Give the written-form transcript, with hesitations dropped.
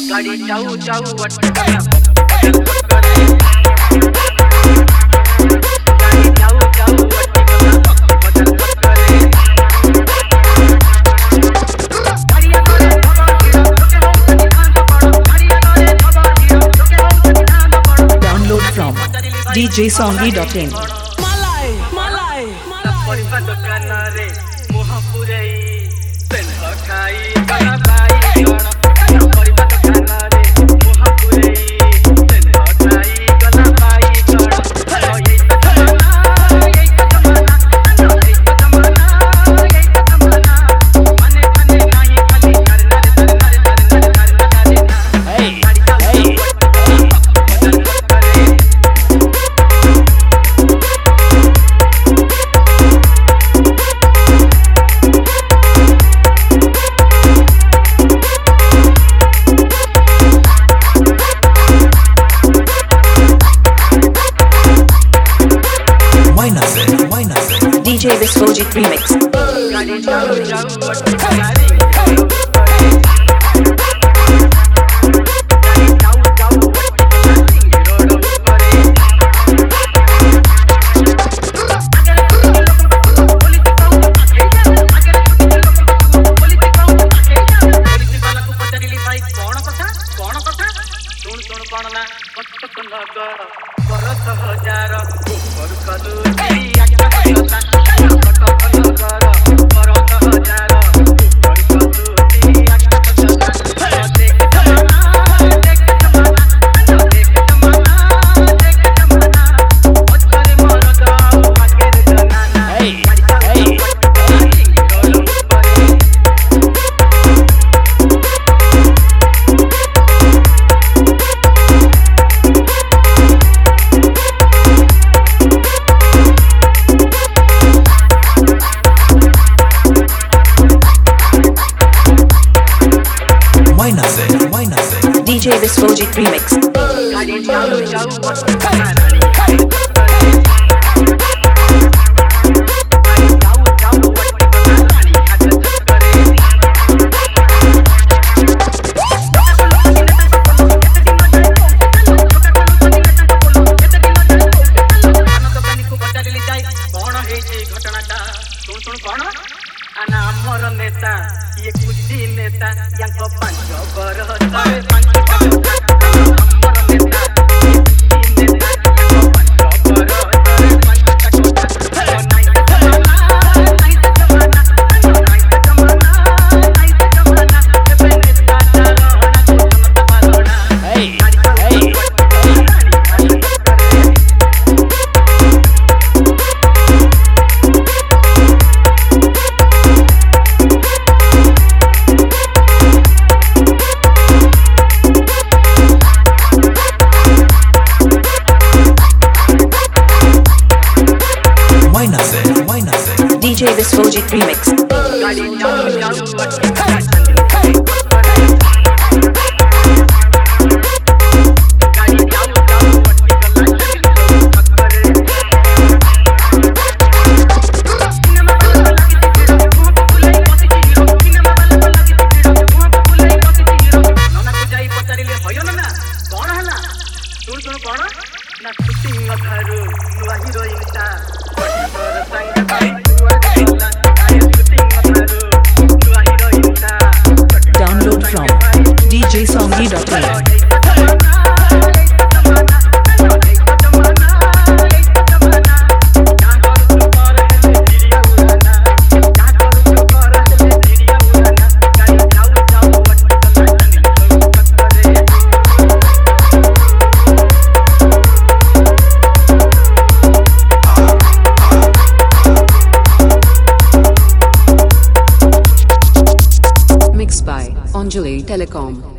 गाड़ी जाऊ जाऊ वटकला गाड़ी जाऊ जाऊ वटकला बदल करे गाड़िया करे खबर दियो लोके हो ध्यान पड़ो गाड़िया करे खबर दियो लोके हो ध्यान पड़ो Download from djsongi.in malai परिपा दुकान रे मोहपुरई पेन खाई गला बाई गण परिपा दुकान रे मोहपुरई पेन खाई गला बाई गण यही जमाना मने मने नहीं खाली करना हे DJ Viswojit Remix. गाड़ी जाऊ जाऊ वटकला DJ Viswojit Remix. गाड़ी जाऊ जाऊ वटकला नेता ये कुची नेता यांको पंच बर तळे पंच अमर नेता ये कुची नेता यांको पंच बर तळे पंच कटोटा नाही जमाना हे नेता चारोना कुटुंब पारोना DJ Viswojit Remix. गाड़ी जाऊ जाऊ वटकला Download from djsongi.in. Mixed by Anjali Telecom.